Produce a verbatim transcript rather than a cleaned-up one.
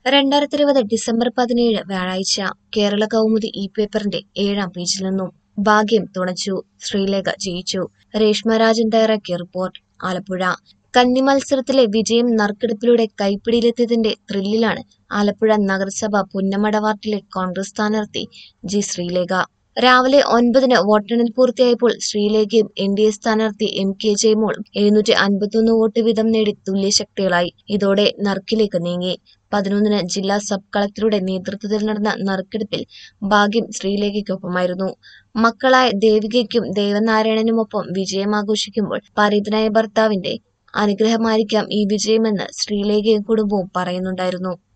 രണ്ടായിരത്തി ഇരുപത് ഡിസംബർ പതിനേഴ് വ്യാഴാഴ്ച കേരള കൗമുദി ഇ പേപ്പറിന്റെ ഏഴാം പേജിൽ നിന്നും ഭാഗ്യം തുണച്ചു, ശ്രീലേഖ ജയിച്ചു. രേഷ്മ രാജൻ തയ്യാറാക്കിയ റിപ്പോർട്ട്. ആലപ്പുഴ കന്നി മത്സരത്തിലെ വിജയം നറുക്കെടുപ്പിലൂടെ കൈപ്പിടിയിലെത്തിയതിന്റെ ത്രില്ലിലാണ് ആലപ്പുഴ നഗരസഭ പുന്നമട വാർഡിലെ കോൺഗ്രസ് സ്ഥാനാർത്ഥി ജി ശ്രീലേഖ. രാവിലെ ഒൻപതിന് വോട്ടെണ്ണൽ പൂർത്തിയായപ്പോൾ ശ്രീലേഖയും എൻ ഡി എ സ്ഥാനാർത്ഥി എം കെ ജയമോളും എഴുന്നൂറ്റി അൻപത്തിയൊന്ന് വോട്ട് വീതം നേടി തുല്യശക്തികളായി. ഇതോടെ നറുക്കിലേക്ക് നീങ്ങി. പതിനൊന്നിന് ജില്ലാ സബ് കളക്ടറുടെ നേതൃത്വത്തിൽ നടന്ന നറുക്കെടുപ്പിൽ ഭാഗ്യം ശ്രീലേഖയ്ക്കൊപ്പമായിരുന്നു. മക്കളായ ദേവികയ്ക്കും ദേവനാരായണനുമൊപ്പം വിജയം ആഘോഷിക്കുമ്പോൾ പരേതനായ ഭർത്താവിന്റെ അനുഗ്രഹമായിരിക്കാം ഈ വിജയമെന്ന് ശ്രീലേഖയും കുടുംബവും പറയുന്നുണ്ടായിരുന്നു.